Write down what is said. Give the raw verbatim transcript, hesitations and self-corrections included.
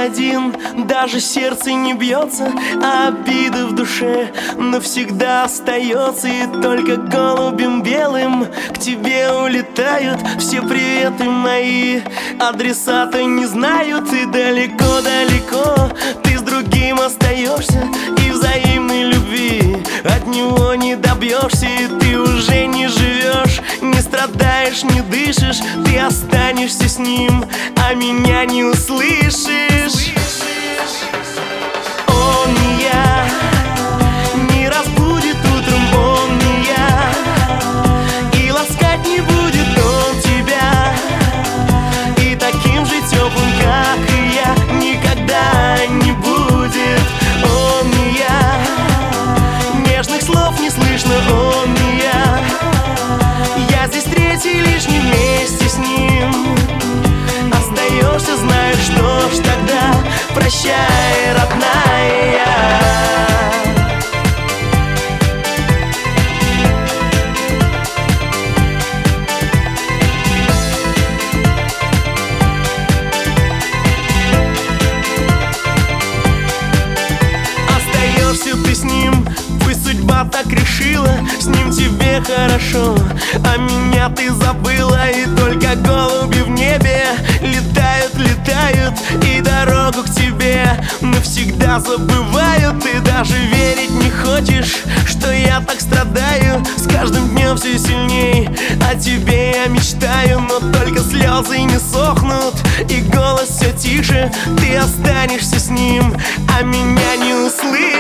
один, даже сердце не бьется, а обида в душе навсегда остается. И только голубем белым к тебе улетают все приветы мои. Адресата не знают, и далеко-далеко ты с другим остаешься, и взаимной любви от него не добьешься. И ты уже не живешь, не страдаешь, не дышишь, ты останешься с ним, а меня не услышишь. Он не я, не разбудит утром, он не я, и ласкать не будет он тебя, и таким же теплым, как и я, никогда не будет. Он не я, нежных слов не слышно, он не я, я здесь третий лишний вместе с ним. Остаешься, знаешь, что ж тогда прощай, родная. Остаешься ты с ним, пусть судьба так решила, с ним тебе хорошо, а меня ты забыла. И только голуби в небе летают, летают, и дорогу к тебе навсегда забывают. Ты даже верить не хочешь, что я так страдаю, с каждым днем все сильней о тебе я мечтаю. Но только слезы не сохнут, и голос все тише, ты останешься с ним, а меня не услышишь.